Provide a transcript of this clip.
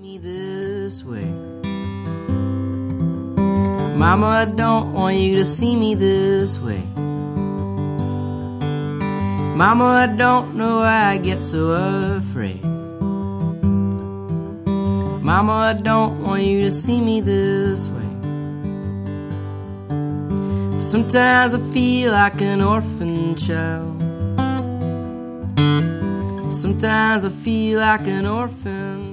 me this way. Mama, I don't want you to see me this way. Mama, I don't know why I get so afraid. Mama, I don't want you to see me this way. Sometimes I feel like an orphan child. Sometimes I feel like an orphan